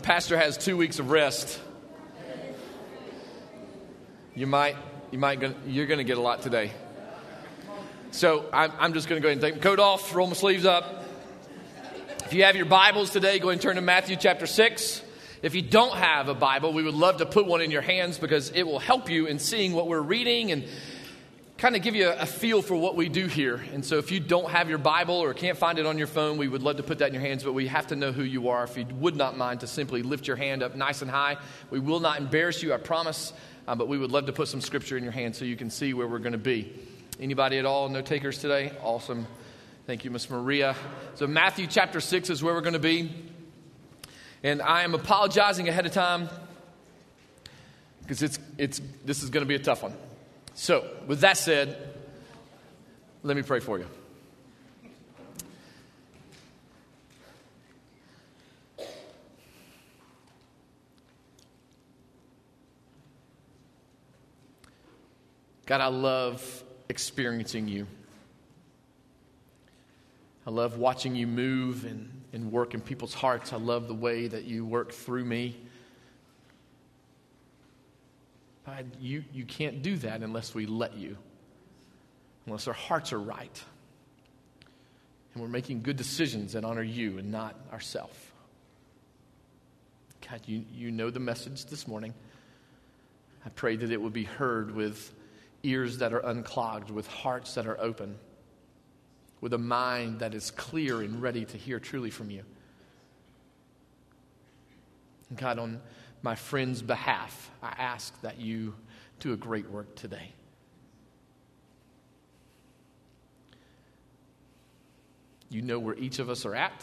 pastor has 2 weeks of rest, you're going to get a lot today. So I'm just going to go ahead and take my coat off, roll my sleeves up. If you have your Bibles today, go ahead and turn to Matthew chapter 6. If you don't have a Bible, we would love to put one in your hands because it will help you in seeing what we're reading and kind of give you a feel for what we do here. And so if you don't have your Bible or can't find it on your phone, we would love to put that in your hands, but we have to know who you are. If you would not mind to simply lift your hand up nice and high. We will not embarrass you, I promise, but we would love to put some scripture in your hand so you can see where we're going to be. Anybody at all? No takers today? Awesome. Thank you, Miss Maria. So Matthew chapter 6 is where we're going to be. And I am apologizing ahead of time because this is going to be a tough one. So, with that said, let me pray for you. God, I love experiencing you. I love watching you move and work in people's hearts. I love the way that you work through me. God, you can't do that unless we let you, unless our hearts are right, and we're making good decisions that honor you and not ourselves. God, you know the message this morning. I pray that it would be heard with ears that are unclogged, with hearts that are open, with a mind that is clear and ready to hear truly from you. God, on my friend's behalf, I ask that you do a great work today. You know where each of us are at.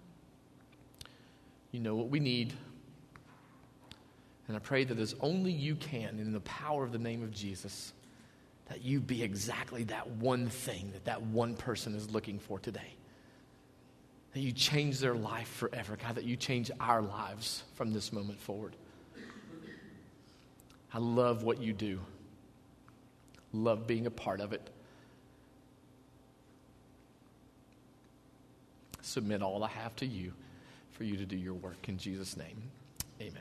You know what we need. And I pray that as only you can, in the power of the name of Jesus, that you be exactly that one thing that one person is looking for today. That you change their life forever. God, that you change our lives from this moment forward. I love what you do. Love being a part of it. Submit all I have to you for you to do your work. In Jesus' name, amen.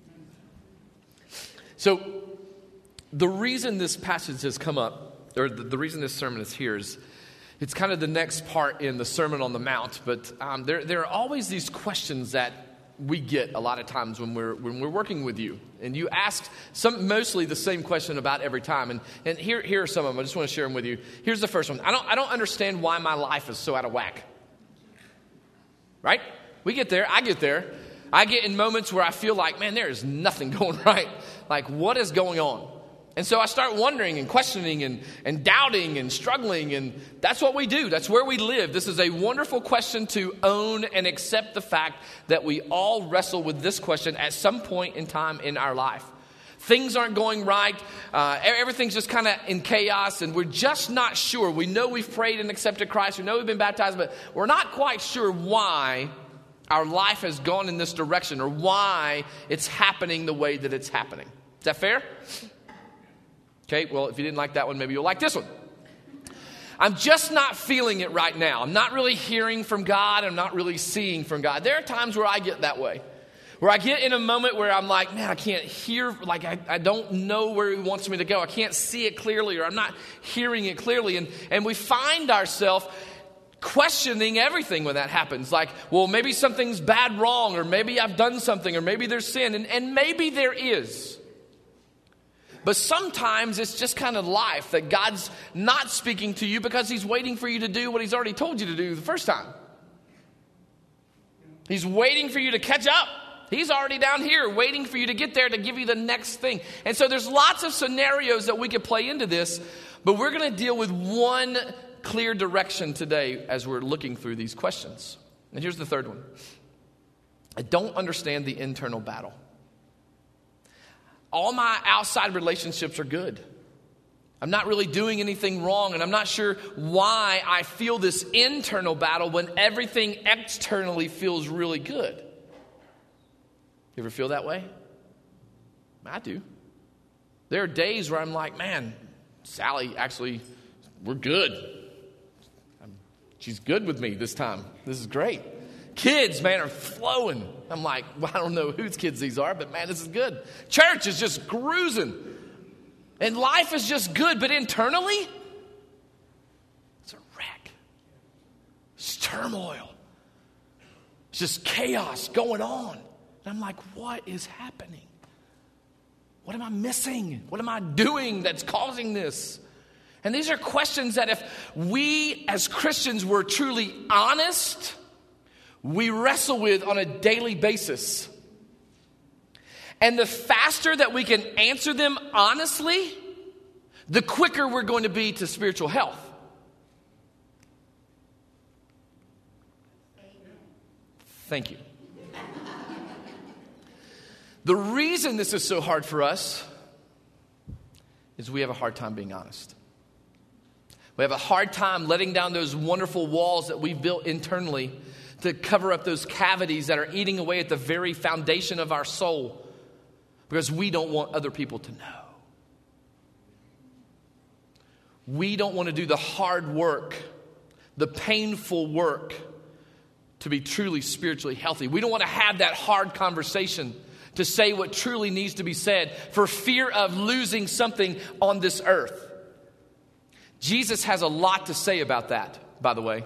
So, the reason this passage has come up, or the reason this sermon is here is, it's kind of the next part in the Sermon on the Mount, but there are always these questions that we get a lot of times when we're working with you, and you ask mostly the same question about every time. And here are some of them. I just want to share them with you. Here's the first one. I don't understand why my life is so out of whack. Right? We get there. I get there. I get in moments where I feel like, man, there is nothing going right. Like, what is going on? And so I start wondering and questioning and doubting and struggling, and that's what we do. That's where we live. This is a wonderful question to own and accept the fact that we all wrestle with this question at some point in time in our life. Things aren't going right. Everything's just kind of in chaos, and we're just not sure. We know we've prayed and accepted Christ. We know we've been baptized, but we're not quite sure why our life has gone in this direction or why it's happening the way that it's happening. Is that fair? Okay, well, if you didn't like that one, maybe you'll like this one. I'm just not feeling it right now. I'm not really hearing from God. I'm not really seeing from God. There are times where I get that way. Where I get in a moment where I'm like, man, I can't hear, like I don't know where he wants me to go. I can't see it clearly, or I'm not hearing it clearly. And we find ourselves questioning everything when that happens. Like, well, maybe something's bad wrong, or maybe I've done something, or maybe there's sin. And maybe there is. But sometimes it's just kind of life that God's not speaking to you because he's waiting for you to do what he's already told you to do the first time. He's waiting for you to catch up. He's already down here waiting for you to get there to give you the next thing. And so there's lots of scenarios that we could play into this, but we're going to deal with one clear direction today as we're looking through these questions. And here's the third one. I don't understand the internal battle. All my outside relationships are good. I'm not really doing anything wrong, and I'm not sure why I feel this internal battle when everything externally feels really good. You ever feel that way? I do. There are days where I'm like, man, Sally, actually, we're good. She's good with me this time. This is great. Kids, man, are flowing. I'm like, well, I don't know whose kids these are, but man, this is good. Church is just cruising. And life is just good, but internally, it's a wreck. It's turmoil. It's just chaos going on. And I'm like, what is happening? What am I missing? What am I doing that's causing this? And these are questions that if we as Christians were truly honest, we wrestle with on a daily basis. And the faster that we can answer them honestly, the quicker we're going to be to spiritual health. Thank you. The reason this is so hard for us is we have a hard time being honest. We have a hard time letting down those wonderful walls that we've built internally to cover up those cavities that are eating away at the very foundation of our soul, because we don't want other people to know. We don't want to do the hard work, the painful work to be truly spiritually healthy. We don't want to have that hard conversation to say what truly needs to be said for fear of losing something on this earth. Jesus has a lot to say about that, by the way.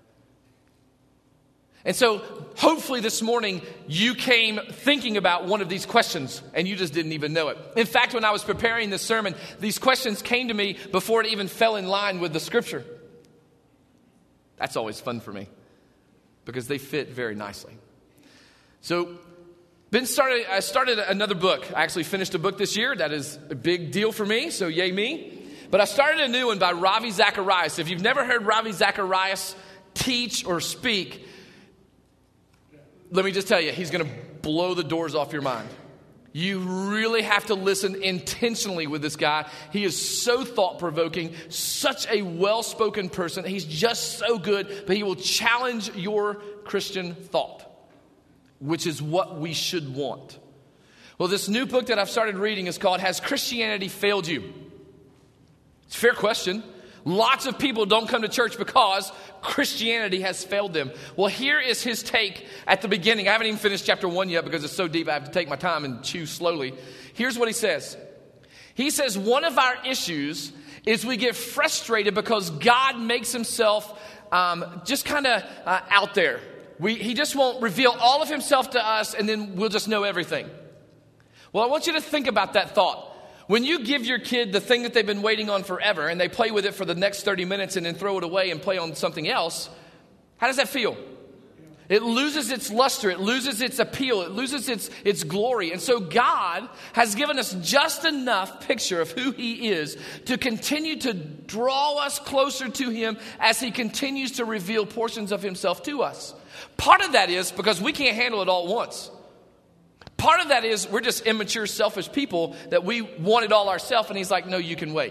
And so hopefully this morning you came thinking about one of these questions and you just didn't even know it. In fact, when I was preparing this sermon, these questions came to me before it even fell in line with the scripture. That's always fun for me because they fit very nicely. So I started another book. I actually finished a book this year. That is a big deal for me, so yay me. But I started a new one by Ravi Zacharias. If you've never heard Ravi Zacharias teach or speak, let me just tell you, he's going to blow the doors off your mind. You really have to listen intentionally with this guy. He is so thought-provoking, such a well-spoken person. He's just so good, but he will challenge your Christian thought, which is what we should want. Well, this new book that I've started reading is called Has Christianity Failed You? It's a fair question. Lots of people don't come to church because Christianity has failed them. Well, here is his take at the beginning. I haven't even finished chapter 1 yet because it's so deep I have to take my time and chew slowly. Here's what he says. He says, one of our issues is we get frustrated because God makes himself just kind of out there. He just won't reveal all of himself to us and then we'll just know everything. Well, I want you to think about that thought. When you give your kid the thing that they've been waiting on forever and they play with it for the next 30 minutes and then throw it away and play on something else, how does that feel? It loses its luster. It loses its appeal. It loses its glory. And so God has given us just enough picture of who he is to continue to draw us closer to him as he continues to reveal portions of himself to us. Part of that is because we can't handle it all at once. Part of that is we're just immature, selfish people that we want it all ourselves. And he's like, no, you can wait.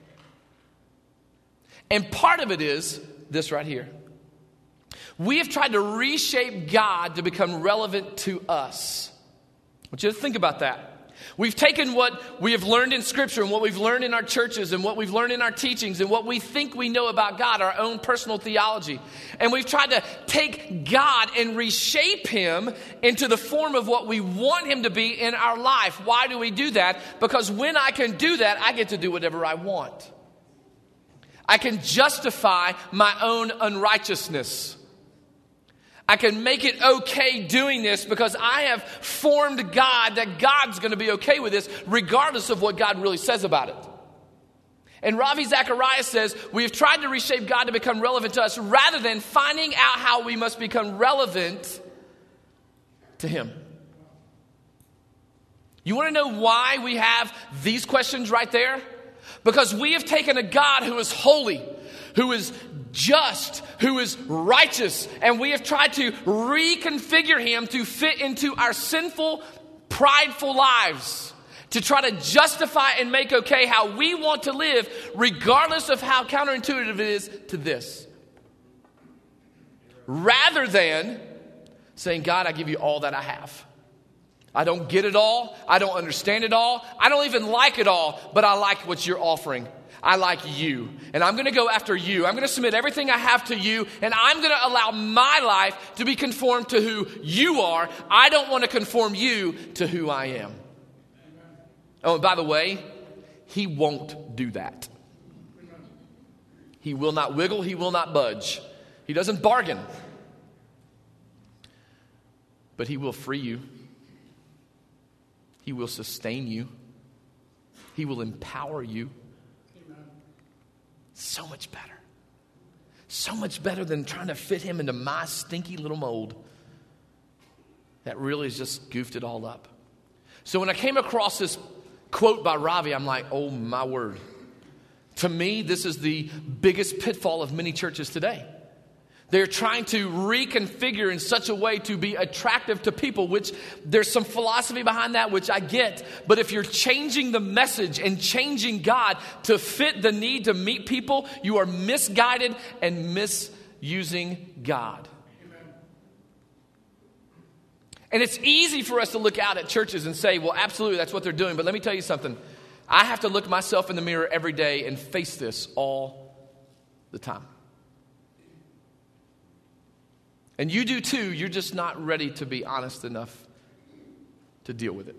And part of it is this right here. We have tried to reshape God to become relevant to us. I want you to think about that. We've taken what we have learned in Scripture and what we've learned in our churches and what we've learned in our teachings and what we think we know about God, our own personal theology. And we've tried to take God and reshape him into the form of what we want him to be in our life. Why do we do that? Because when I can do that, I get to do whatever I want. I can justify my own unrighteousness. I can make it okay doing this because I have formed God that God's going to be okay with this regardless of what God really says about it. And Ravi Zacharias says we have tried to reshape God to become relevant to us rather than finding out how we must become relevant to him. You want to know why we have these questions right there? Because we have taken a God who is holy, who is just, who is righteous, and we have tried to reconfigure him to fit into our sinful, prideful lives, to try to justify and make okay how we want to live, regardless of how counterintuitive it is to this. Rather than saying, God, I give you all that I have. I don't get it all. I don't understand it all. I don't even like it all, but I like what you're offering. I like you, and I'm going to go after you. I'm going to submit everything I have to you, and I'm going to allow my life to be conformed to who you are. I don't want to conform you to who I am. Oh, and by the way, he won't do that. He will not wiggle. He will not budge. He doesn't bargain. But he will free you. He will sustain you. He will empower you. Amen. So much better. So much better than trying to fit him into my stinky little mold that really has just goofed it all up. So when I came across this quote by Ravi, I'm like, oh my word. To me, this is the biggest pitfall of many churches today. They're trying to reconfigure in such a way to be attractive to people, which there's some philosophy behind that, which I get. But if you're changing the message and changing God to fit the need to meet people, you are misguided and misusing God. Amen. And it's easy for us to look out at churches and say, well, absolutely, that's what they're doing. But let me tell you something. I have to look myself in the mirror every day and face this all the time. And you do too, you're just not ready to be honest enough to deal with it.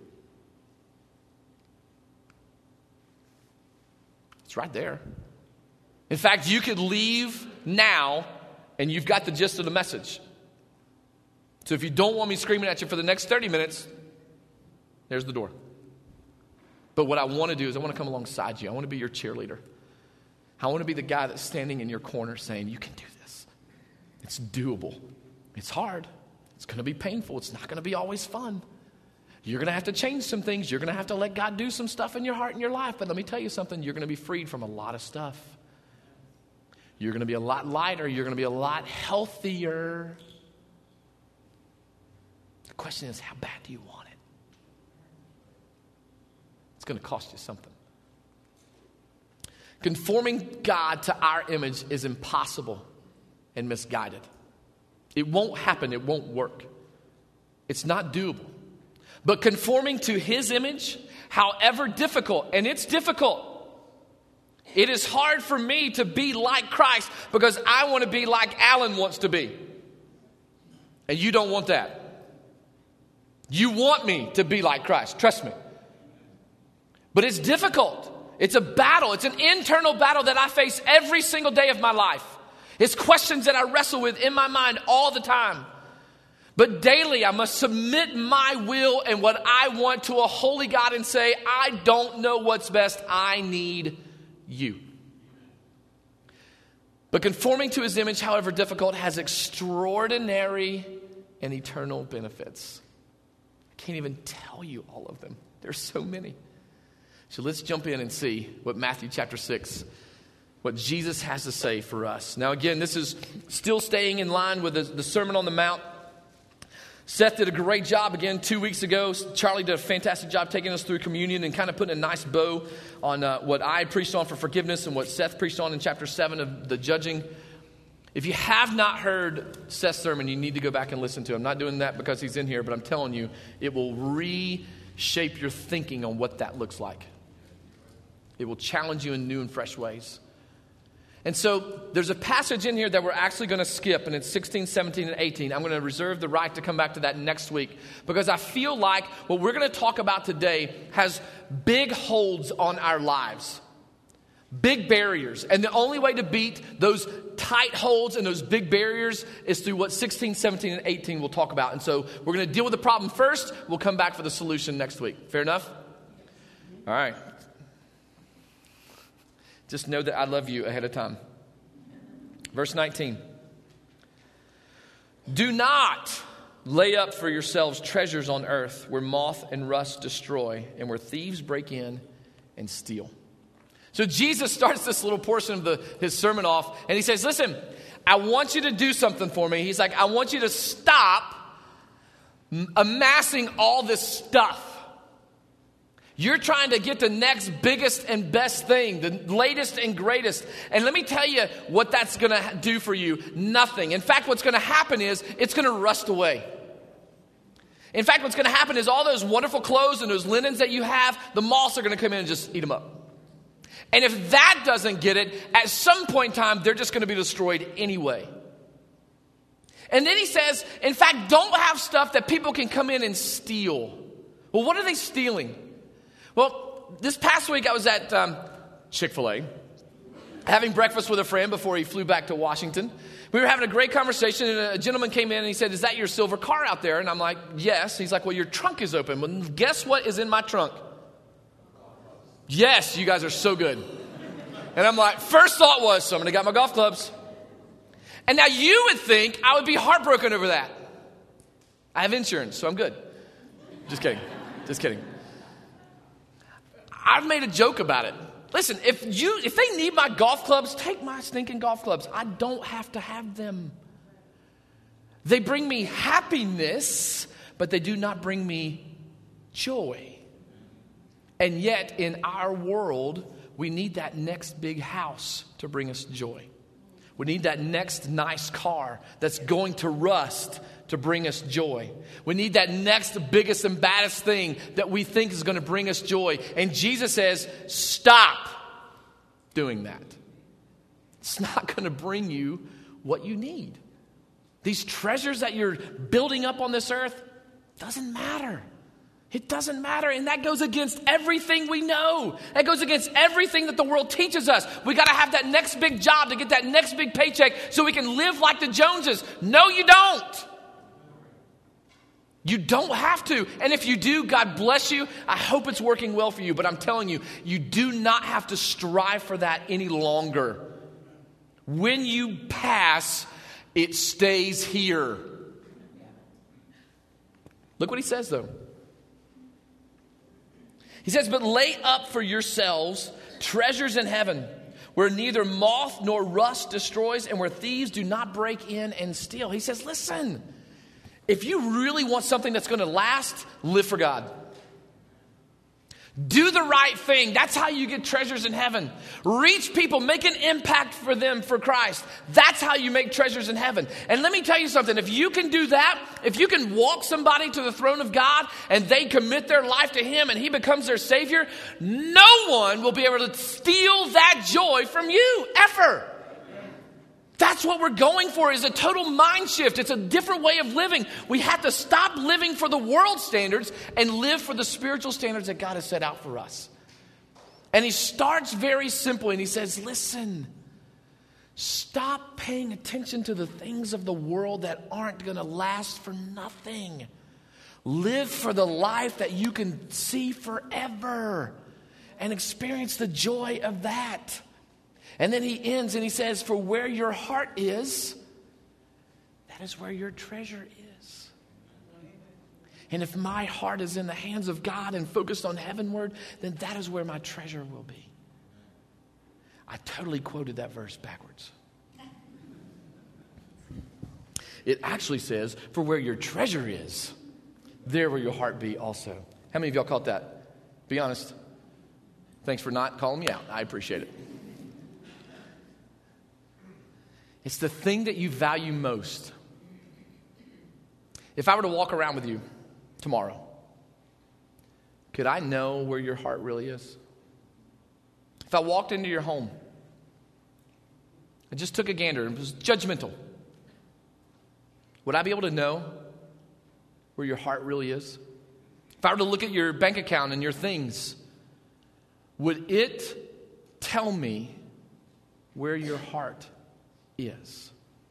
It's right there. In fact, you could leave now and you've got the gist of the message. So if you don't want me screaming at you for the next 30 minutes, there's the door. But what I want to do is I want to come alongside you. I want to be your cheerleader. I want to be the guy that's standing in your corner saying, you can do this. It's doable. It's hard. It's going to be painful. It's not going to be always fun. You're going to have to change some things. You're going to have to let God do some stuff in your heart and your life. But let me tell you something. You're going to be freed from a lot of stuff. You're going to be a lot lighter. You're going to be a lot healthier. The question is, how bad do you want it? It's going to cost you something. Conforming God to our image is impossible and misguided. It won't happen. It won't work. It's not doable. But conforming to his image, however difficult, and it's difficult. It is hard for me to be like Christ because I want to be like Alan wants to be. And you don't want that. You want me to be like Christ. Trust me. But it's difficult. It's a battle. It's an internal battle that I face every single day of my life. It's questions that I wrestle with in my mind all the time. But daily I must submit my will and what I want to a holy God and say, I don't know what's best. I need you. But conforming to his image, however difficult, has extraordinary and eternal benefits. I can't even tell you all of them. There's so many. So let's jump in and see what Matthew chapter 6, what Jesus has to say for us. Now again, this is still staying in line with the Sermon on the Mount. Seth did a great job again 2 weeks ago. Charlie did a fantastic job taking us through communion and kind of putting a nice bow on what I preached on for forgiveness and what Seth preached on in chapter 7 of the judging. If you have not heard Seth's sermon, you need to go back and listen to it. I'm not doing that because he's in here, but I'm telling you, it will reshape your thinking on what that looks like. It will challenge you in new and fresh ways. And so there's a passage in here that we're actually going to skip, and it's 16, 17, and 18. I'm going to reserve the right to come back to that next week because I feel like what we're going to talk about today has big holds on our lives, big barriers. And the only way to beat those tight holds and those big barriers is through what 16, 17, and 18 we'll talk about. And so we're going to deal with the problem first. We'll come back for the solution next week. Fair enough? All right. Just know that I love you ahead of time. Verse 19. Do not lay up for yourselves treasures on earth where moth and rust destroy and where thieves break in and steal. So Jesus starts this little portion of his sermon off and he says, listen, I want you to do something for me. He's like, I want you to stop amassing all this stuff. You're trying to get the next biggest and best thing, the latest and greatest. And let me tell you what that's going to do for you. Nothing. In fact, what's going to happen is it's going to rust away. In fact, what's going to happen is all those wonderful clothes and those linens that you have, the moths are going to come in and just eat them up. And if that doesn't get it, at some point in time, they're just going to be destroyed anyway. And then he says, in fact, don't have stuff that people can come in and steal. Well, what are they stealing? Well, this past week I was at Chick-fil-A, having breakfast with a friend before he flew back to Washington. We were having a great conversation, and a gentleman came in and he said, "Is that your silver car out there?" And I'm like, "Yes." He's like, "Well, your trunk is open." Well, guess what is in my trunk? Yes, you guys are so good. And I'm like, first thought was, somebody got my golf clubs. And now you would think I would be heartbroken over that. I have insurance, so I'm good. Just kidding. Just kidding. I've made a joke about it. Listen, if they need my golf clubs, take my stinking golf clubs. I don't have to have them. They bring me happiness, but they do not bring me joy. And yet, in our world, we need that next big house to bring us joy. We need that next nice car that's going to rust to bring us joy. We need that next biggest and baddest thing that we think is going to bring us joy. And Jesus says, stop doing that. It's not going to bring you what you need. These treasures that you're building up on this earth, doesn't matter. It doesn't matter, and that goes against everything we know. That goes against everything that the world teaches us. We got to have that next big job to get that next big paycheck so we can live like the Joneses. No, you don't. You don't have to. And if you do, God bless you. I hope it's working well for you. But I'm telling you, you do not have to strive for that any longer. When you pass, it stays here. Look what he says, though. He says, but lay up for yourselves treasures in heaven, where neither moth nor rust destroys and where thieves do not break in and steal. He says, listen, if you really want something that's going to last, live for God. Do the right thing. That's how you get treasures in heaven. Reach people. Make an impact for them for Christ. That's how you make treasures in heaven. And let me tell you something. If you can do that, if you can walk somebody to the throne of God and they commit their life to Him and He becomes their Savior, no one will be able to steal that joy from you ever. That's what we're going for, is a total mind shift. It's a different way of living. We have to stop living for the world standards and live for the spiritual standards that God has set out for us. And he starts very simple and he says, listen, stop paying attention to the things of the world that aren't going to last for nothing. Live for the life that you can see forever and experience the joy of that. And then he ends and he says, for where your heart is, that is where your treasure is. And if my heart is in the hands of God and focused on heavenward, then that is where my treasure will be. I totally quoted that verse backwards. It actually says, for where your treasure is, there will your heart be also. How many of y'all caught that? Be honest. Thanks for not calling me out. I appreciate it. It's the thing that you value most. If I were to walk around with you tomorrow, could I know where your heart really is? If I walked into your home, I just took a gander and was judgmental, would I be able to know where your heart really is? If I were to look at your bank account and your things, would it tell me where your heart is?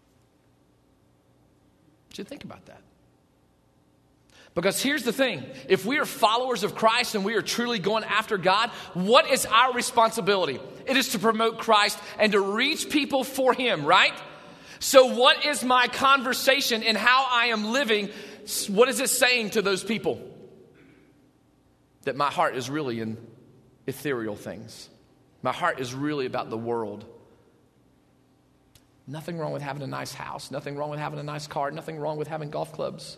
Should you think about that? Because here's the thing. If we are followers of Christ and we are truly going after God, what is our responsibility? It is to promote Christ and to reach people for Him, right? So what is my conversation and how I am living? What is it saying to those people? That my heart is really in ethereal things. My heart is really about the world. Nothing wrong with having a nice house. Nothing wrong with having a nice car. Nothing wrong with having golf clubs.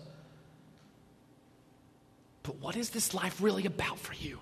But what is this life really about for you?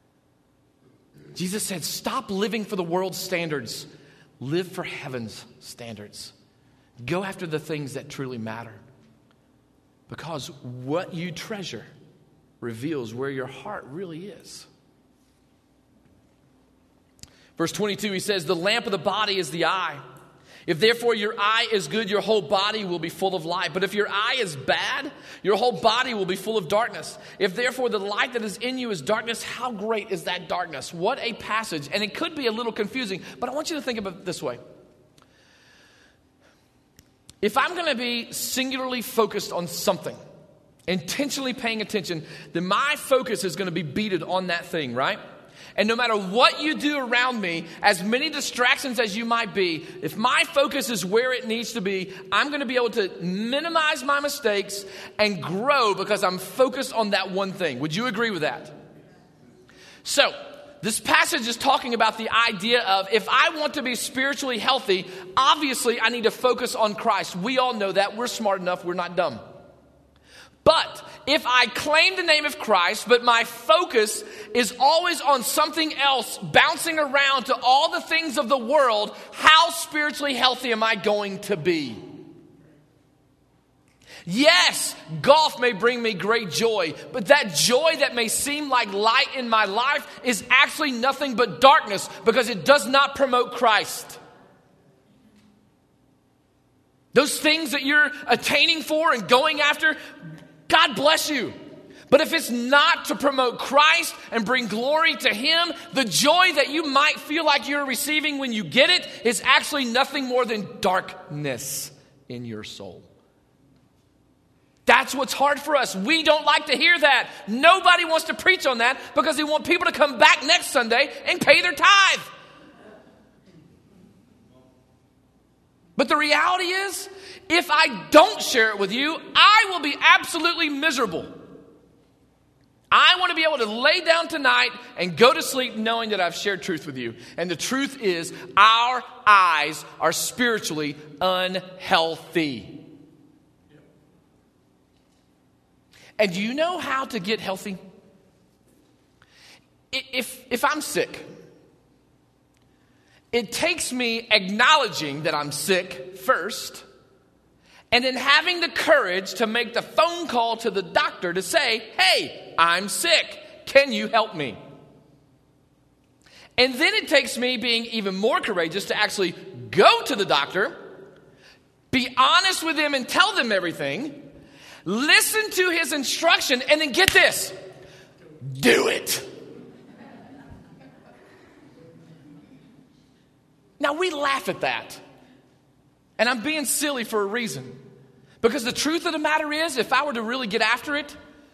Jesus said, stop living for the world's standards. Live for heaven's standards. Go after the things that truly matter. Because what you treasure reveals where your heart really is. Verse 22, he says, the lamp of the body is the eye. If therefore your eye is good, your whole body will be full of light. But if your eye is bad, your whole body will be full of darkness. If therefore the light that is in you is darkness, how great is that darkness? What a passage. And it could be a little confusing, but I want you to think about it this way. If I'm going to be singularly focused on something, intentionally paying attention, then my focus is going to be beaded on that thing, right? And no matter what you do around me, as many distractions as you might be, if my focus is where it needs to be, I'm going to be able to minimize my mistakes and grow because I'm focused on that one thing. Would you agree with that? So, this passage is talking about the idea of if I want to be spiritually healthy, obviously I need to focus on Christ. We all know that. We're smart enough. We're not dumb. But if I claim the name of Christ, but my focus is always on something else, bouncing around to all the things of the world, how spiritually healthy am I going to be? Yes, golf may bring me great joy, but that joy that may seem like light in my life is actually nothing but darkness because it does not promote Christ. Those things that you're attaining for and going after, God bless you. But if it's not to promote Christ and bring glory to Him, the joy that you might feel like you're receiving when you get it is actually nothing more than darkness in your soul. That's what's hard for us. We don't like to hear that. Nobody wants to preach on that because they want people to come back next Sunday and pay their tithe. But the reality is, if I don't share it with you, I will be absolutely miserable. I want to be able to lay down tonight and go to sleep knowing that I've shared truth with you. And the truth is, our eyes are spiritually unhealthy. And do you know how to get healthy? If I'm sick, it takes me acknowledging that I'm sick first, and then having the courage to make the phone call to the doctor to say, hey, I'm sick. Can you help me? And then it takes me being even more courageous to actually go to the doctor, be honest with him and tell them everything, listen to his instruction, and then get this, do it. Now, we laugh at that. And I'm being silly for a reason. Because the truth of the matter is, if I were to really get after it,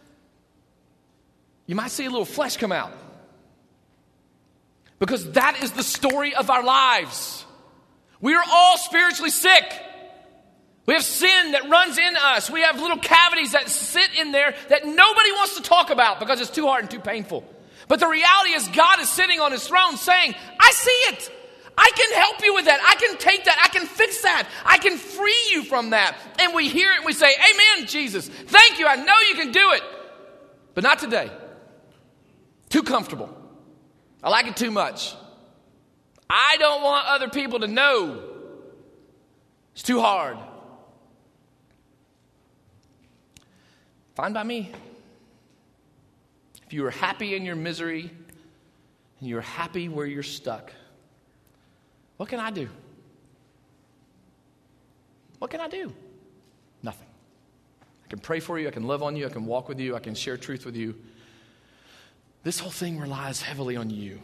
you might see a little flesh come out. Because that is the story of our lives. We are all spiritually sick. We have sin that runs in us. We have little cavities that sit in there that nobody wants to talk about because it's too hard and too painful. But the reality is God is sitting on His throne saying, I see it. I can help you with that. I can take that. I can fix that. I can free you from that. And we hear it and we say, amen, Jesus. Thank you. I know you can do it. But not today. Too comfortable. I like it too much. I don't want other people to know. It's too hard. Fine by me. If you are happy in your misery and you're happy where you're stuck, what can I do? What can I do? Nothing. I can pray for you. I can love on you. I can walk with you. I can share truth with you. This whole thing relies heavily on you.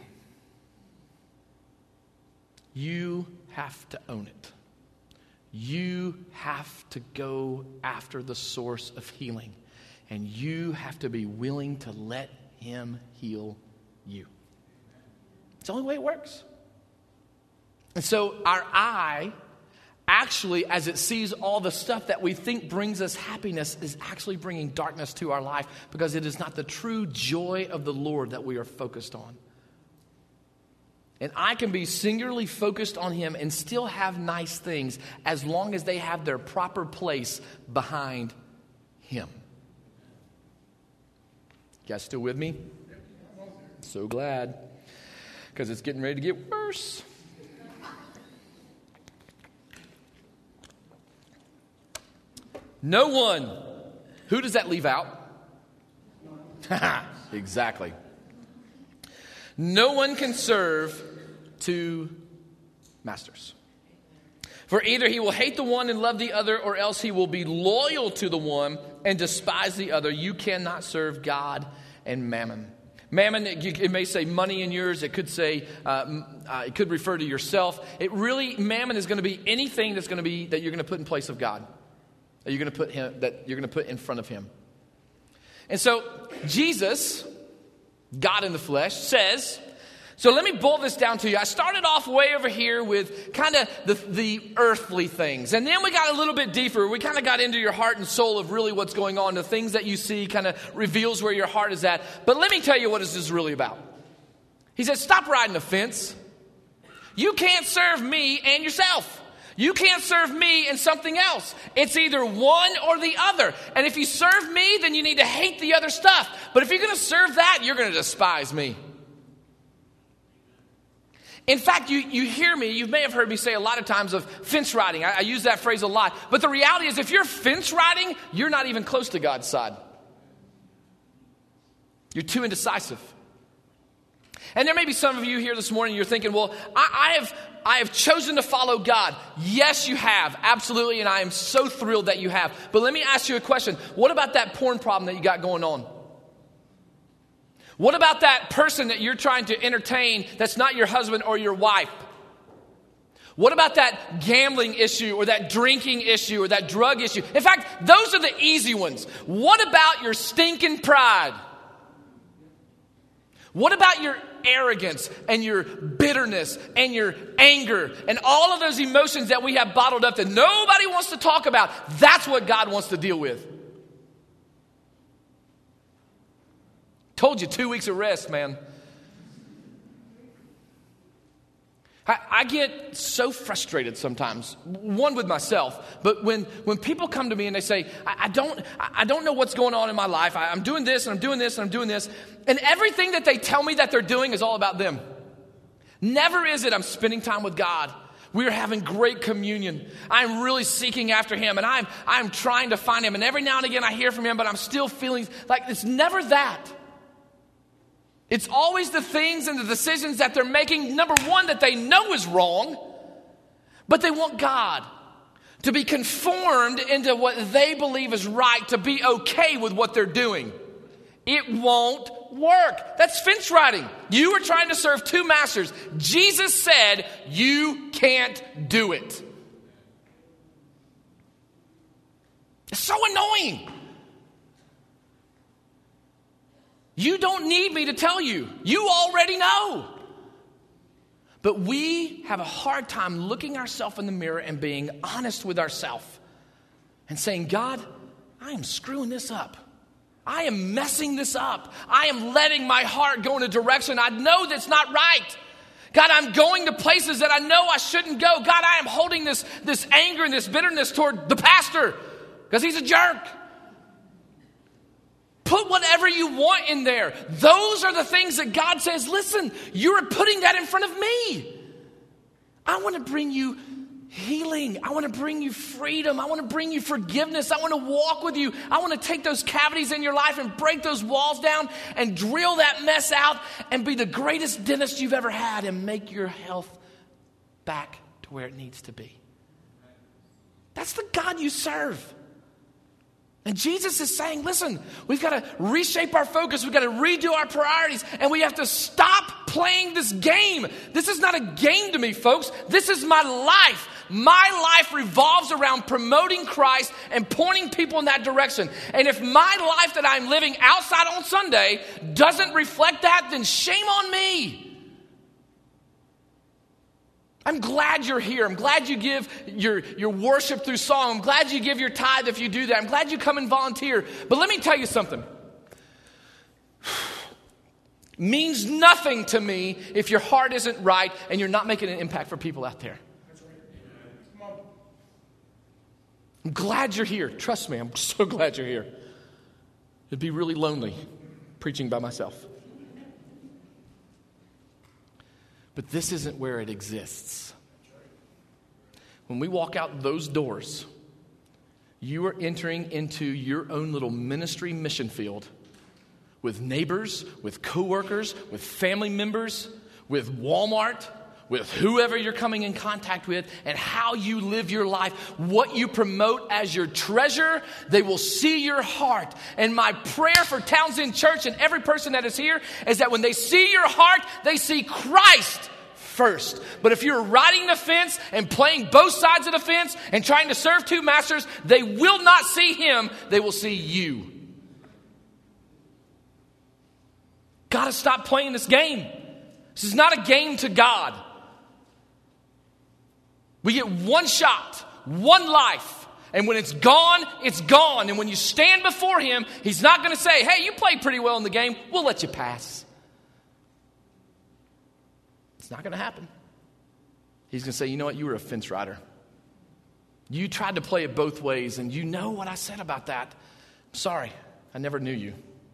You have to own it. You have to go after the source of healing. And you have to be willing to let Him heal you. It's the only way it works. And so our eye, actually, as it sees all the stuff that we think brings us happiness, is actually bringing darkness to our life because it is not the true joy of the Lord that we are focused on. And I can be singularly focused on Him and still have nice things as long as they have their proper place behind Him. You guys still with me? So glad, because it's getting ready to get worse. No one. Who does that leave out? Exactly. No one can serve two masters. For either he will hate the one and love the other, or else he will be loyal to the one and despise the other. You cannot serve God and mammon. Mammon, it may say money in yours. It could say, it could refer to yourself. Mammon is going to be anything that you're going to put in place of God. That you're going to put in front of him. And so Jesus, God in the flesh, says, so let me boil this down to you. I started off way over here with kind of the earthly things. And then we got a little bit deeper. We kind of got into your heart and soul of really what's going on. The things that you see kind of reveals where your heart is at. But let me tell you what this is really about. He said, stop riding the fence. You can't serve me and yourself. You can't serve me and something else. It's either one or the other. And if you serve me, then you need to hate the other stuff. But if you're going to serve that, you're going to despise me. In fact, you hear me, you may have heard me say a lot of times of fence riding. I use that phrase a lot. But the reality is if you're fence riding, you're not even close to God's side. You're too indecisive. And there may be some of you here this morning, you're thinking, well, I have chosen to follow God. Yes, you have. Absolutely. And I am so thrilled that you have. But let me ask you a question. What about that porn problem that you got going on? What about that person that you're trying to entertain that's not your husband or your wife? What about that gambling issue or that drinking issue or that drug issue? In fact, those are the easy ones. What about your stinking pride? What about your arrogance and your bitterness and your anger and all of those emotions that we have bottled up that nobody wants to talk about? That's what God wants to deal with. Told you 2 weeks of rest, man. I get so frustrated sometimes, one with myself, but when people come to me and they say, I don't know what's going on in my life. I'm doing this and I'm doing this and I'm doing this. And everything that they tell me that they're doing is all about them. Never is it I'm spending time with God. We're having great communion. I'm really seeking after him and I'm trying to find him. And every now and again I hear from him, but I'm still feeling like it's never that. It's always the things and the decisions that they're making, number one, that they know is wrong, but they want God to be conformed into what they believe is right, to be okay with what they're doing. It won't work. That's fence riding. You are trying to serve two masters. Jesus said you can't do it. It's so annoying. You don't need me to tell you. You already know. But we have a hard time looking ourselves in the mirror and being honest with ourselves and saying, God, I am screwing this up. I am messing this up. I am letting my heart go in a direction I know that's not right. God, I'm going to places that I know I shouldn't go. God, I am holding this anger and this bitterness toward the pastor because he's a jerk. Put whatever you want in there. Those are the things that God says, listen, you're putting that in front of me. I want to bring you healing. I want to bring you freedom. I want to bring you forgiveness. I want to walk with you. I want to take those cavities in your life and break those walls down and drill that mess out and be the greatest dentist you've ever had and make your health back to where it needs to be. That's the God you serve. And Jesus is saying, listen, we've got to reshape our focus. We've got to redo our priorities. And we have to stop playing this game. This is not a game to me, folks. This is my life. My life revolves around promoting Christ and pointing people in that direction. And if my life that I'm living outside on Sunday doesn't reflect that, then shame on me. I'm glad you're here. I'm glad you give your worship through song. I'm glad you give your tithe if you do that. I'm glad you come and volunteer. But let me tell you something. Means nothing to me if your heart isn't right and you're not making an impact for people out there. I'm glad you're here. Trust me, I'm so glad you're here. It'd be really lonely preaching by myself. But this isn't where it exists. When we walk out those doors, you are entering into your own little ministry mission field with neighbors, with coworkers, with family members, with Walmart, with whoever you're coming in contact with and how you live your life, what you promote as your treasure. They will see your heart. And my prayer for Townsend Church and every person that is here is that when they see your heart, they see Christ first. But if you're riding the fence and playing both sides of the fence and trying to serve two masters, they will not see him. They will see you. Got to stop playing this game. This is not a game to God. We get one shot, one life. And when it's gone, it's gone. And when you stand before him, he's not going to say, hey, you played pretty well in the game. We'll let you pass. It's not going to happen. He's going to say, you know what? You were a fence rider. You tried to play it both ways. And you know what I said about that. I'm sorry. I never knew you.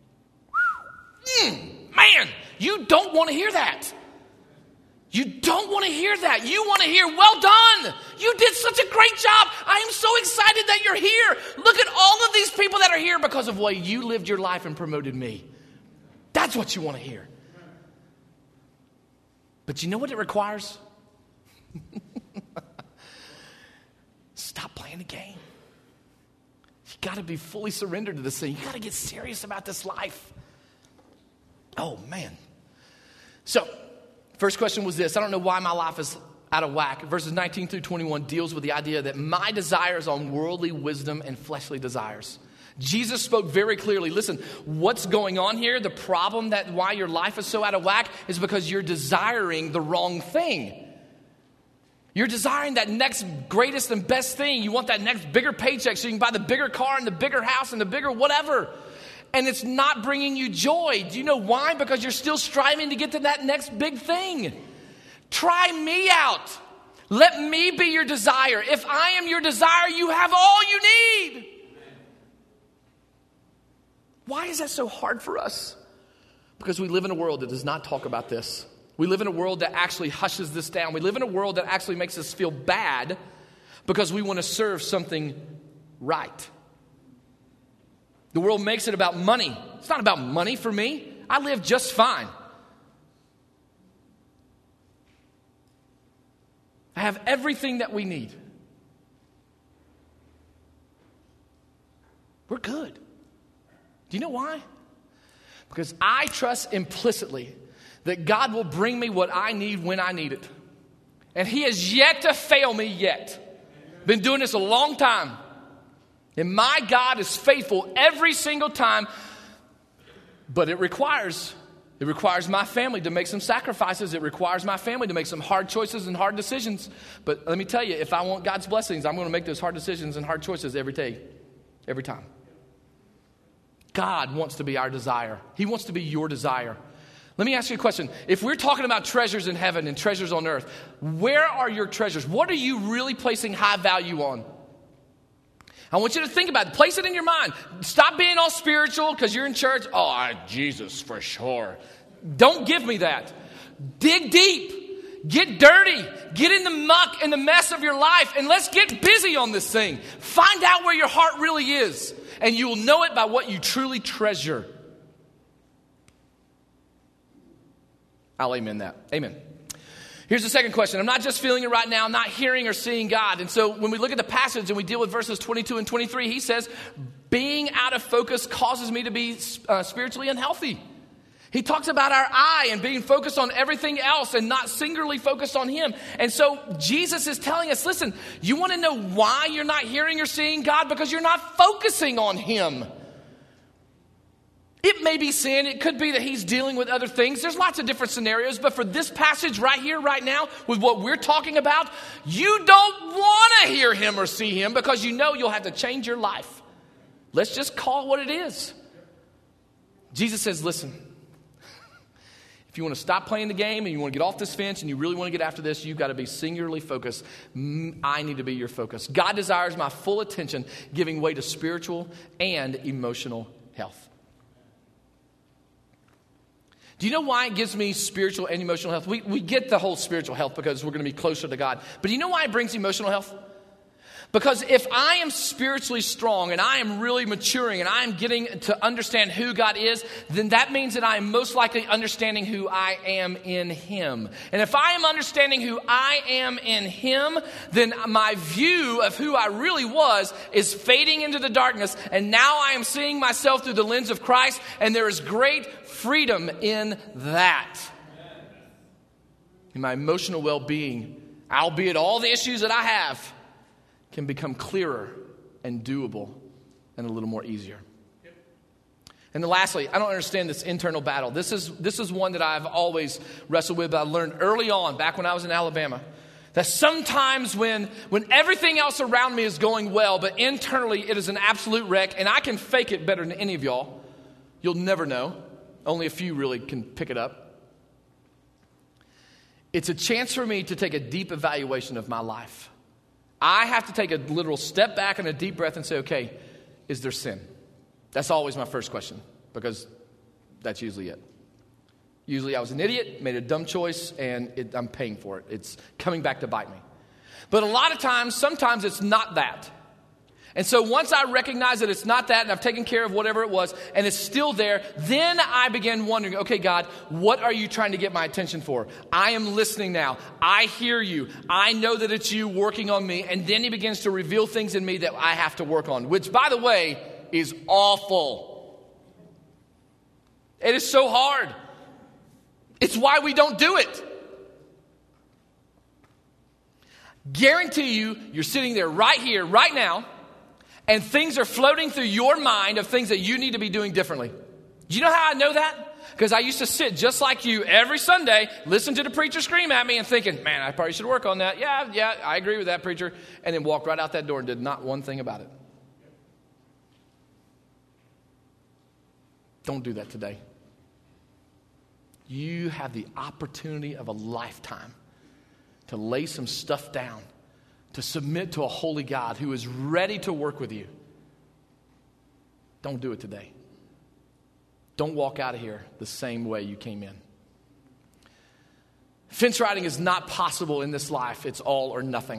Man, you don't want to hear that. You don't want to hear that. You want to hear, well done. You did such a great job. I am so excited that you're here. Look at all of these people that are here because of the way you lived your life and promoted me. That's what you want to hear. But you know what it requires? Stop playing the game. You got to be fully surrendered to this thing. You got to get serious about this life. Oh, man. So, first question was this. I don't know why my life is out of whack. Verses 19 through 21 deals with the idea that my desires on worldly wisdom and fleshly desires. Jesus spoke very clearly. Listen, what's going on here? The problem that why your life is so out of whack is because you're desiring the wrong thing. You're desiring that next greatest and best thing. You want that next bigger paycheck so you can buy the bigger car and the bigger house and the bigger whatever. And it's not bringing you joy. Do you know why? Because you're still striving to get to that next big thing. Try me out. Let me be your desire. If I am your desire, you have all you need. Why is that so hard for us? Because we live in a world that does not talk about this. We live in a world that actually hushes this down. We live in a world that actually makes us feel bad because we want to serve something right. The world makes it about money. It's not about money for me. I live just fine. I have everything that we need. We're good. Do you know why? Because I trust implicitly that God will bring me what I need when I need it. And he has yet to fail me yet. Been doing this a long time. And my God is faithful every single time. But it requires my family to make some sacrifices. It requires my family to make some hard choices and hard decisions. But let me tell you, if I want God's blessings, I'm going to make those hard decisions and hard choices every day, every time. God wants to be our desire. He wants to be your desire. Let me ask you a question. If we're talking about treasures in heaven and treasures on earth, where are your treasures? What are you really placing high value on? I want you to think about it. Place it in your mind. Stop being all spiritual because you're in church. Oh, Jesus, for sure. Don't give me that. Dig deep. Get dirty. Get in the muck and the mess of your life. And let's get busy on this thing. Find out where your heart really is. And you will know it by what you truly treasure. I'll amen that. Amen. Here's the second question. I'm not just feeling it right now. I'm not hearing or seeing God. And so when we look at the passage and we deal with verses 22 and 23, he says, being out of focus causes me to be spiritually unhealthy. He talks about our eye and being focused on everything else and not singularly focused on him. And so Jesus is telling us, listen, you want to know why you're not hearing or seeing God? Because you're not focusing on him. It may be sin. It could be that he's dealing with other things. There's lots of different scenarios. But for this passage right here, right now, with what we're talking about, you don't want to hear him or see him because you know you'll have to change your life. Let's just call it what it is. Jesus says, listen, if you want to stop playing the game and you want to get off this fence and you really want to get after this, you've got to be singularly focused. I need to be your focus. God desires my full attention, giving way to spiritual and emotional health. Do you know why it gives me spiritual and emotional health? We get the whole spiritual health because we're going to be closer to God. But do you know why it brings emotional health? Because if I am spiritually strong and I am really maturing and I am getting to understand who God is, then that means that I am most likely understanding who I am in Him. And if I am understanding who I am in Him, then my view of who I really was is fading into the darkness. And now I am seeing myself through the lens of Christ, and there is great freedom in that. In my emotional well-being, albeit all the issues that I have, can become clearer and doable and a little more easier. And then lastly, I don't understand this internal battle. This is one that I've always wrestled with, but I learned early on, back when I was in Alabama, that sometimes when everything else around me is going well, but internally it is an absolute wreck, and I can fake it better than any of y'all. You'll never know. Only a few really can pick it up. It's a chance for me to take a deep evaluation of my life. I have to take a literal step back and a deep breath and say, okay, is there sin? That's always my first question, because that's usually it. Usually I was an idiot, made a dumb choice, and I'm paying for it. It's coming back to bite me. But a lot of times, sometimes it's not that. And so once I recognize that it's not that, and I've taken care of whatever it was, and it's still there, then I begin wondering, okay, God, what are you trying to get my attention for? I am listening now. I hear you. I know that it's you working on me. And then He begins to reveal things in me that I have to work on, which, by the way, is awful. It is so hard. It's why we don't do it. Guarantee you, you're sitting there right here, right now, and things are floating through your mind of things that you need to be doing differently. Do you know how I know that? Because I used to sit just like you every Sunday, listen to the preacher scream at me and thinking, man, I probably should work on that. Yeah, I agree with that, preacher. And then walked right out that door and did not one thing about it. Don't do that today. You have the opportunity of a lifetime to lay some stuff down, to submit to a holy God who is ready to work with you. Don't do it today. Don't walk out of here the same way you came in. Fence riding is not possible in this life. It's all or nothing.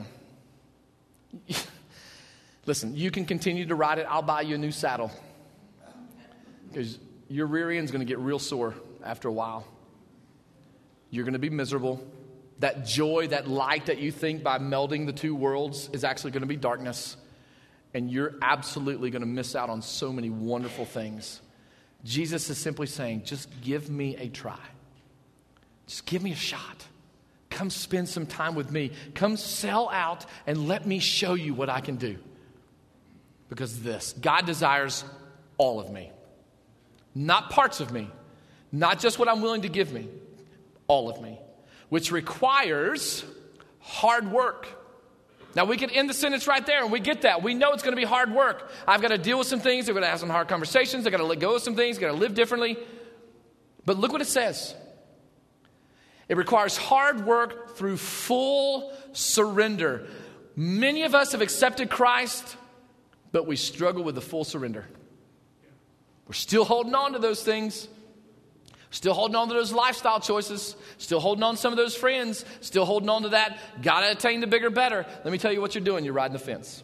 Listen, you can continue to ride it. I'll buy you a new saddle, because your rear end's going to get real sore after a while. You're going to be miserable. That joy, that light that you think by melding the two worlds is actually going to be darkness. And you're absolutely going to miss out on so many wonderful things. Jesus is simply saying, just give me a try. Just give me a shot. Come spend some time with me. Come sell out and let me show you what I can do. Because God desires all of me. Not parts of me. Not just what I'm willing to give me. All of me. Which requires hard work. Now, we can end the sentence right there, and we get that. We know it's going to be hard work. I've got to deal with some things. I've got to have some hard conversations. I've got to let go of some things. I've got to live differently. But look what it says. It requires hard work through full surrender. Many of us have accepted Christ, but we struggle with the full surrender. We're still holding on to those things. Still holding on to those lifestyle choices. Still holding on to some of those friends. Still holding on to that. Got to attain the bigger, better. Let me tell you what you're doing. You're riding the fence.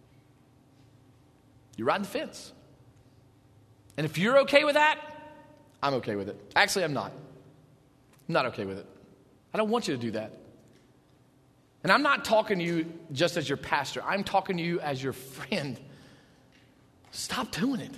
You're riding the fence. And if you're okay with that, I'm okay with it. Actually, I'm not. I'm not okay with it. I don't want you to do that. And I'm not talking to you just as your pastor. I'm talking to you as your friend. Stop doing it.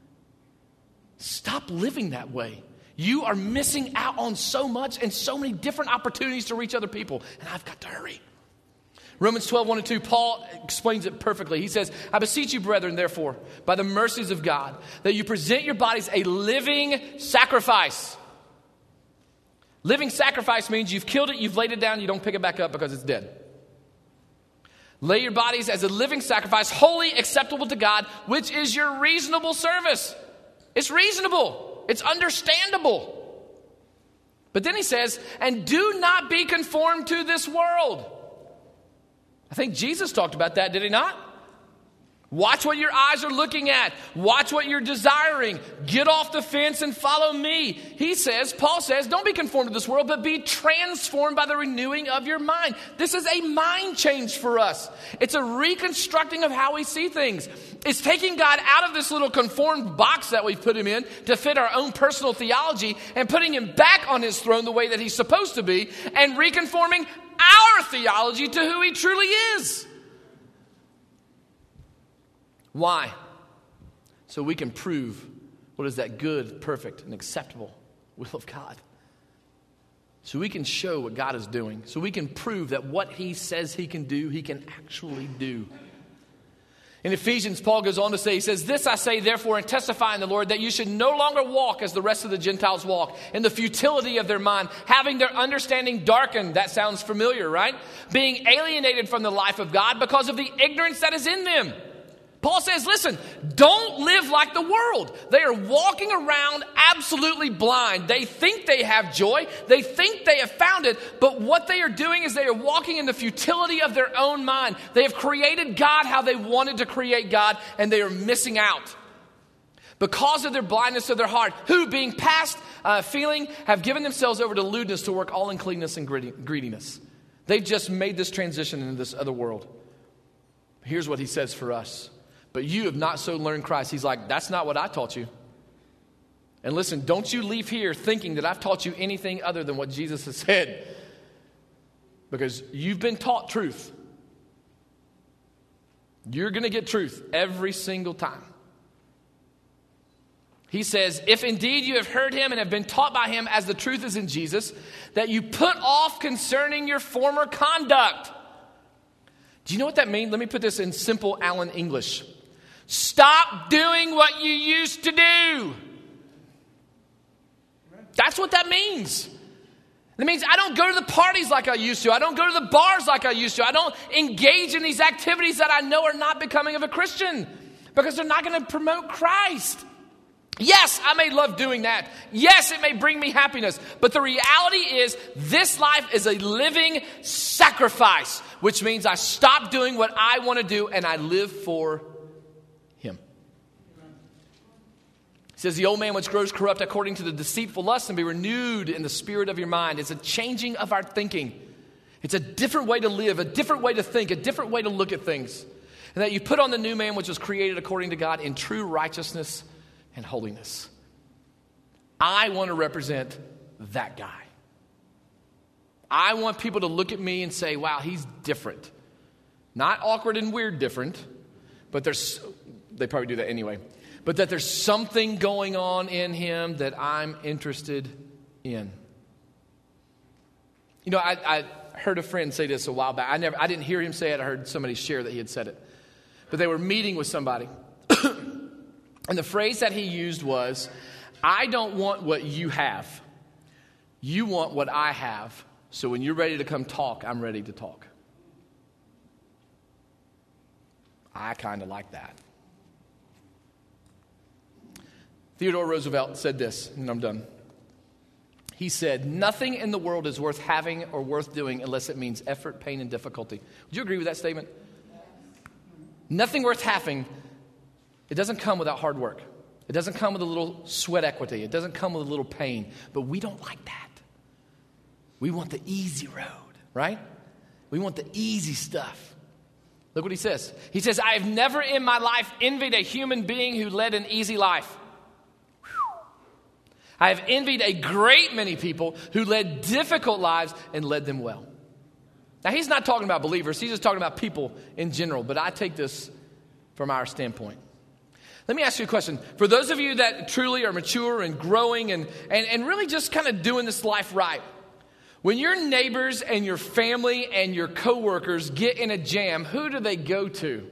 Stop living that way. You are missing out on so much and so many different opportunities to reach other people. And I've got to hurry. Romans 12:1-2, Paul explains it perfectly. He says, I beseech you, brethren, therefore, by the mercies of God, that you present your bodies a living sacrifice. Living sacrifice means you've killed it, you've laid it down, you don't pick it back up because it's dead. Lay your bodies as a living sacrifice, wholly acceptable to God, which is your reasonable service. It's reasonable. It's understandable. But then he says, and do not be conformed to this world. I think Jesus talked about that, did he not? Watch what your eyes are looking at. Watch what you're desiring. Get off the fence and follow me. Paul says, don't be conformed to this world, but be transformed by the renewing of your mind. This is a mind change for us. It's a reconstructing of how we see things. It's taking God out of this little conformed box that we've put him in to fit our own personal theology and putting him back on his throne the way that he's supposed to be and reconforming our theology to who he truly is. Why? So we can prove what is that good, perfect, and acceptable will of God. So we can show what God is doing. So we can prove that what he says he can do, he can actually do. In Ephesians, Paul goes on to say, he says, this I say therefore and testify in the Lord, that you should no longer walk as the rest of the Gentiles walk, in the futility of their mind, having their understanding darkened. That sounds familiar, right? Being alienated from the life of God because of the ignorance that is in them. Paul says, listen, don't live like the world. They are walking around absolutely blind. They think they have joy. They think they have found it. But what they are doing is they are walking in the futility of their own mind. They have created God how they wanted to create God, and they are missing out. Because of their blindness of their heart, who being past feeling have given themselves over to lewdness to work all uncleanness and greediness. They've just made this transition into this other world. Here's what he says for us. But you have not so learned Christ. He's like, that's not what I taught you. And listen, don't you leave here thinking that I've taught you anything other than what Jesus has said. Because you've been taught truth. You're going to get truth every single time. He says, if indeed you have heard him and have been taught by him as the truth is in Jesus, that you put off concerning your former conduct. Do you know what that means? Let me put this in simple Allen English. Stop doing what you used to do. That's what that means. It means I don't go to the parties like I used to. I don't go to the bars like I used to. I don't engage in these activities that I know are not becoming of a Christian because they're not going to promote Christ. Yes, I may love doing that. Yes, it may bring me happiness. But the reality is this life is a living sacrifice, which means I stop doing what I want to do and I live for him. It says the old man which grows corrupt according to the deceitful lust and be renewed in the spirit of your mind. It's a changing of our thinking. It's a different way to live, a different way to think, a different way to look at things. And that you put on the new man which was created according to God in true righteousness and holiness. I want to represent that guy. I want people to look at me and say, wow, he's different. Not awkward and weird different, but they probably do that anyway. But that there's something going on in him that I'm interested in. You know, I heard a friend say this a while back. I didn't hear him say it. I heard somebody share that he had said it. But they were meeting with somebody. And the phrase that he used was, I don't want what you have. You want what I have. So when you're ready to come talk, I'm ready to talk. I kind of like that. Theodore Roosevelt said this, and I'm done. He said, nothing in the world is worth having or worth doing unless it means effort, pain, and difficulty. Would you agree with that statement? Nothing worth having. It doesn't come without hard work. It doesn't come with a little sweat equity. It doesn't come with a little pain. But we don't like that. We want the easy road, right? We want the easy stuff. Look what he says. He says, I have never in my life envied a human being who led an easy life. I have envied a great many people who led difficult lives and led them well. Now, he's not talking about believers. He's just talking about people in general. But I take this from our standpoint. Let me ask you a question. For those of you that truly are mature and growing and really just kind of doing this life right, when your neighbors and your family and your coworkers get in a jam, who do they go to?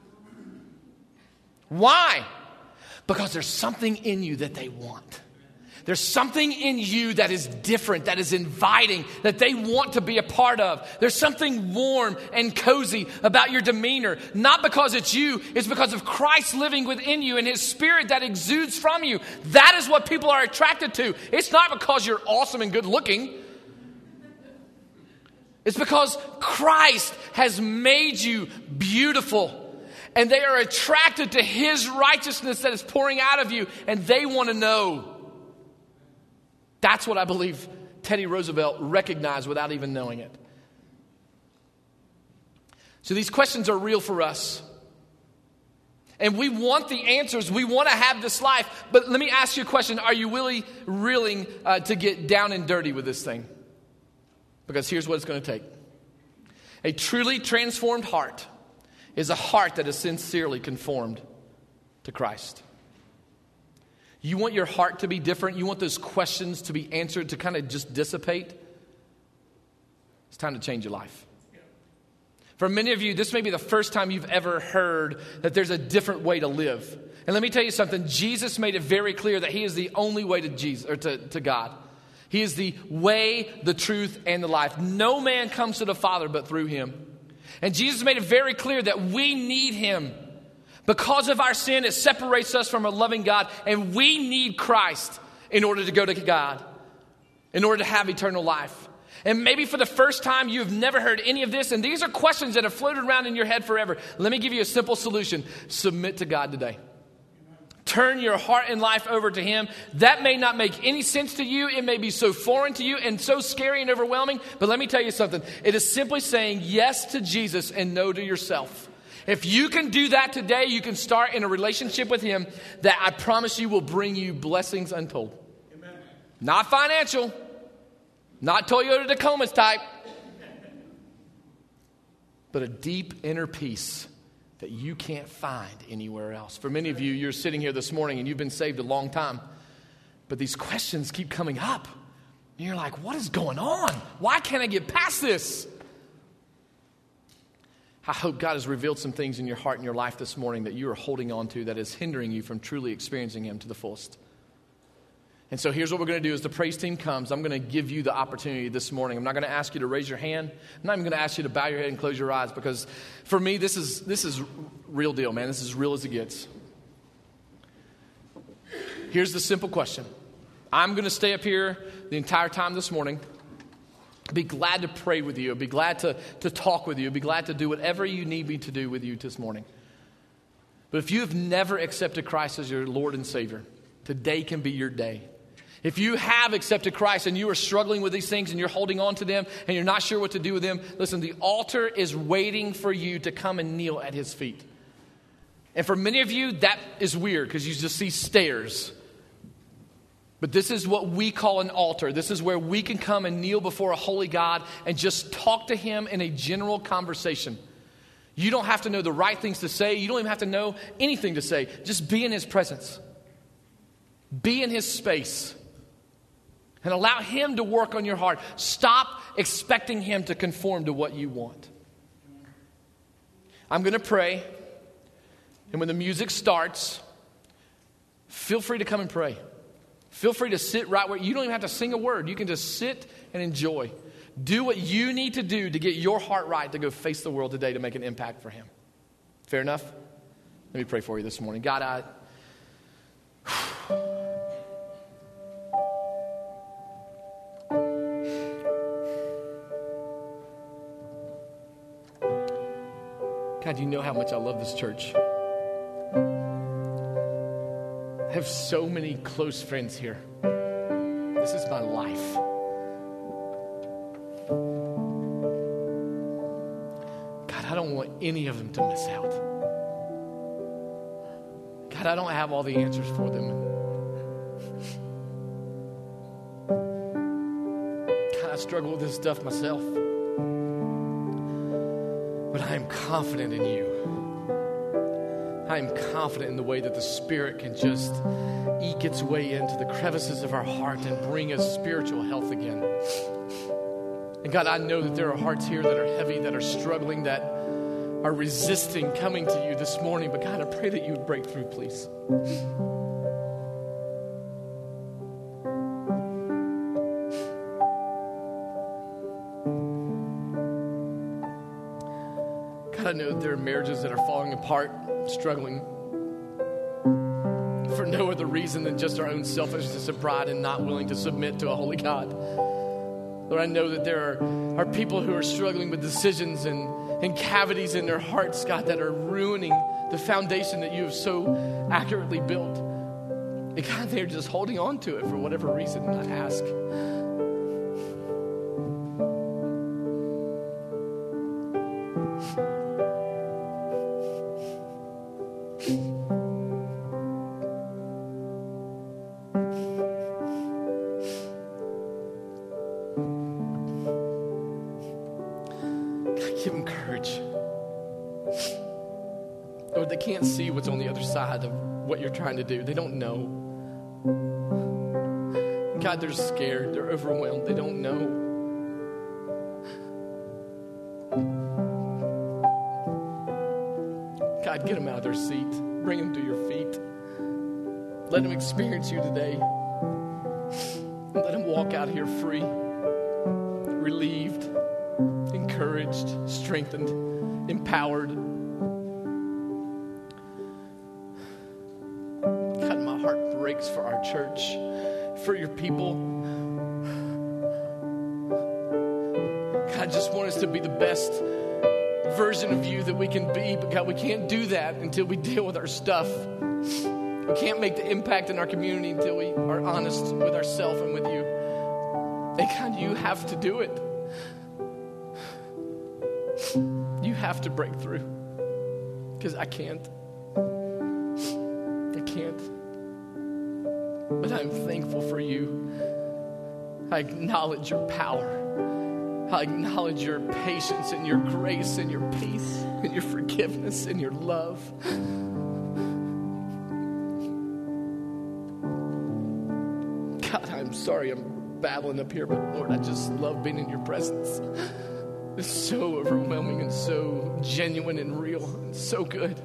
Why? Because there's something in you that they want. There's something in you that is different, that is inviting, that they want to be a part of. There's something warm and cozy about your demeanor. Not because it's you, it's because of Christ living within you and his spirit that exudes from you. That is what people are attracted to. It's not because you're awesome and good looking. It's because Christ has made you beautiful. And they are attracted to his righteousness that is pouring out of you. And they want to know. That's what I believe Teddy Roosevelt recognized without even knowing it. So these questions are real for us. And we want the answers. We want to have this life. But let me ask you a question. Are you really willing to get down and dirty with this thing? Because here's what it's going to take. A truly transformed heart is a heart that is sincerely conformed to Christ. You want your heart to be different? You want those questions to be answered, to kind of just dissipate? It's time to change your life. For many of you, this may be the first time you've ever heard that there's a different way to live. And let me tell you something. Jesus made it very clear that he is the only way to Jesus, or to God. He is the way, the truth, and the life. No man comes to the Father but through him. And Jesus made it very clear that we need him. Because of our sin, it separates us from a loving God. And we need Christ in order to go to God, in order to have eternal life. And maybe for the first time, you've never heard any of this. And these are questions that have floated around in your head forever. Let me give you a simple solution. Submit to God today. Turn your heart and life over to him. That may not make any sense to you. It may be so foreign to you and so scary and overwhelming. But let me tell you something. It is simply saying yes to Jesus and no to yourself. If you can do that today, you can start in a relationship with him that I promise you will bring you blessings untold. Amen. Not financial. Not Toyota Tacomas type. But a deep inner peace that you can't find anywhere else. For many of you, you're sitting here this morning and you've been saved a long time. But these questions keep coming up. And you're like, what is going on? Why can't I get past this? I hope God has revealed some things in your heart and your life this morning that you are holding on to that is hindering you from truly experiencing him to the fullest. And so here's what we're going to do. As the praise team comes, I'm going to give you the opportunity this morning. I'm not going to ask you to raise your hand. I'm not even going to ask you to bow your head and close your eyes, because for me, this is real deal, man. This is as real as it gets. Here's the simple question. I'm going to stay up here the entire time this morning. I'd be glad to pray with you. I'd be glad to talk with you. I'd be glad to do whatever you need me to do with you this morning. But if you have never accepted Christ as your Lord and Savior, today can be your day. If you have accepted Christ and you are struggling with these things and you're holding on to them and you're not sure what to do with them, listen, the altar is waiting for you to come and kneel at his feet. And for many of you, that is weird because you just see stairs. But this is what we call an altar. This is where we can come and kneel before a holy God and just talk to him in a general conversation. You don't have to know the right things to say. You don't even have to know anything to say. Just be in his presence. Be in his space. And allow him to work on your heart. Stop expecting him to conform to what you want. I'm going to pray. And when the music starts, feel free to come and pray. Feel free to sit right where you don't even have to sing a word. You can just sit and enjoy. Do what you need to do to get your heart right to go face the world today to make an impact for him. Fair enough? Let me pray for you this morning. God, God, you know how much I love this church. I have so many close friends here. This is my life. God, I don't want any of them to miss out. God, I don't have all the answers for them. God, I struggle with this stuff myself. But I am confident in you. I am confident in the way that the Spirit can just eke its way into the crevices of our heart and bring us spiritual health again. And God, I know that there are hearts here that are heavy, that are struggling, that are resisting coming to you this morning. But God, I pray that you would break through, please. God, I know that there are marriages that are falling apart, struggling for no other reason than just our own selfishness of pride and not willing to submit to a holy God. Lord, I know that there are people who are struggling with decisions and cavities in their hearts, God, that are ruining the foundation that you have so accurately built. And God, they're just holding on to it for whatever reason. And I ask, give them courage. Lord, they can't see what's on the other side of what you're trying to do. They don't know. God, they're scared. They're overwhelmed. They don't know. God, get them out of their seat. Bring them to your feet. Let them experience you today. Let them walk out here free, relieved, encouraged, strengthened, empowered. God, my heart breaks for our church, for your people. God, I just want us to be the best version of you that we can be, but God, we can't do that until we deal with our stuff. We can't make the impact in our community until we are honest with ourselves and with you. And God, you have to do it. You have to break through, because I can't. I can't. But I'm thankful for you. I acknowledge your power. I acknowledge your patience and your grace and your peace and your forgiveness and your love. God, I'm sorry I'm babbling up here, but Lord, I just love being in your presence. It's so overwhelming and so genuine and real and so good.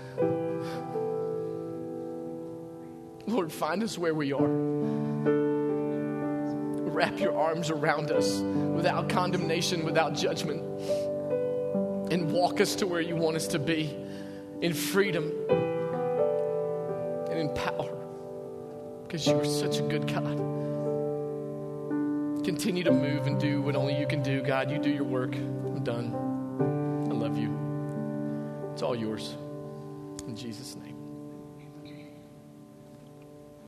Lord, find us where we are. Wrap your arms around us without condemnation, without judgment, and walk us to where you want us to be in freedom and in power, because you are such a good God. Continue to move and do what only you can do. God, you do your work. I'm done. I love you. It's all yours. In Jesus' name.